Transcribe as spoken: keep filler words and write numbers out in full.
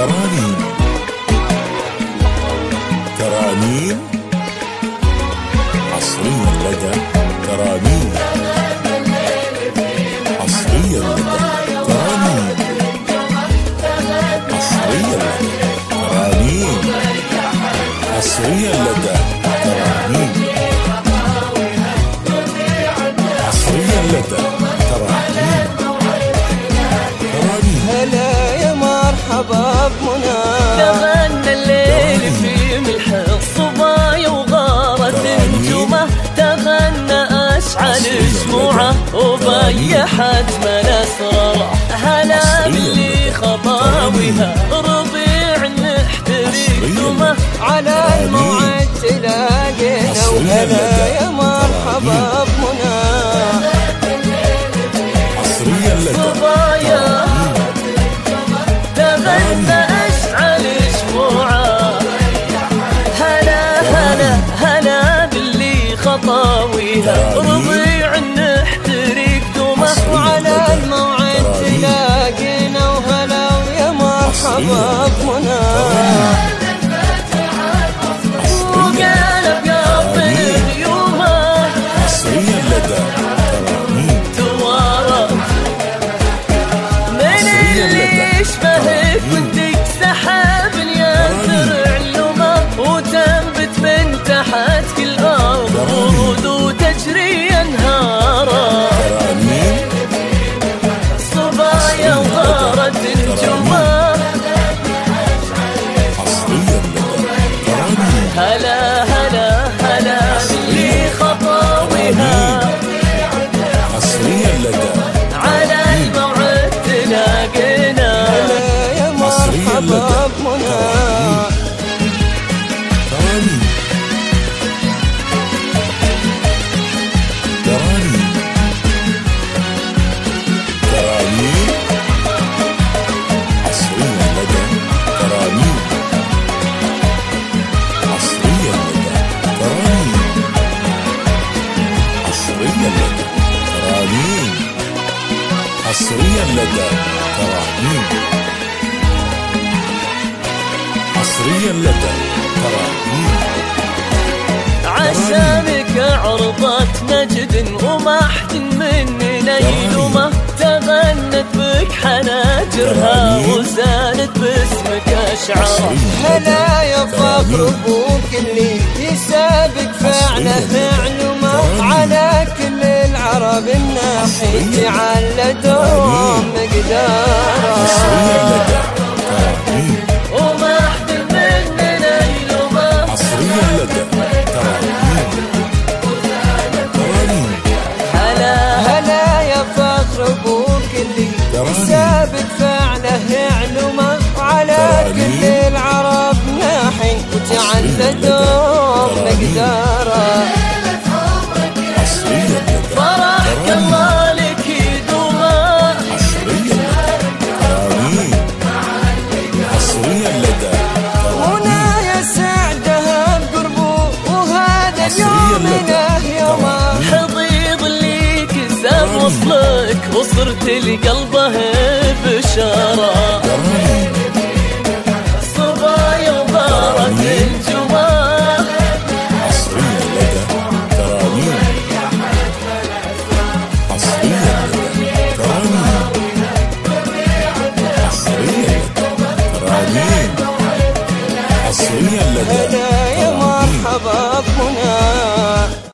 ترانيم ترانيم حصريا لدى ترانيم حصريا لدى ترانيم حصريا لدى ترانيم حصريا لدى ترانيم حصريا لدى ترانيم ترانيم. هلا يا مرحبا بمنى تغنى الليل في ملح الصبايا وغارت النجومه، تغنى أشعل شموعه وبيحت من أسراره. هلا باللي خطاويها ربيع نحترق دومه، على الموعد تلاقينا. وهلا يا مرحبا بمنى حصريا لدى صبايا تغنى أشعل شموعه. هلا هلا هلا باللي خطاويها ربيع نحترق دومه، وعلى الموعد تلاقينا. وهلا ويا مرحبا بمنى وقلب قلبي غيومه حصريا لدى ترانيم توارى من اللي يشبهك ودك سحاب ينثر علومه، وتنبت من تحت كل أرض ورود وتجري أنهاره. ترانيم صبايا وغارت نجومه، حصريا لدى ترانيم هلا هلا هلا باللي خطاويها حصريا لدى على الموعد تلاقينا. هلا يا مرحبا بمنى ترانيم ترانيم ترانيم حصريا لدى ترانيم حصريا لدى ترانيم حصريا لدى ترانيم حصريا لدى ترانيم حصريا لدى ترانيم. عشانك عرضت مجد وما حد مننا يلومه، تغنت بك حناجرها وزانت باسمك أشعار. هلا يا فخر ابوك اللي يسابق فعله علمه، على كل العرب الناحي جعل دوم مقداره. حصريا لدى ترانيم وما حد مننا يلومه، حصريا لدى ترانيم ترانيم هلا هلا يا فخر ابوك اللي يسابق فعله علمه، على كل العرب ناحي وجعل دوم مقداره. حصريا لدى فرحك الله لك يدومه، حصريا لدى ترانيم حصريا لدى هنا يا سعدها بقربه، وهذا اليوم له يومه. حضيض اللي كسب وصلك وصرت لقلبه بشارة. ترانيم صبايا وغارت الجمى، حصريا لدى ترانيم حصريا لدى ترانيم حصريا لدى ترانيم حصريا لدى هلا يا مرحبا بمنى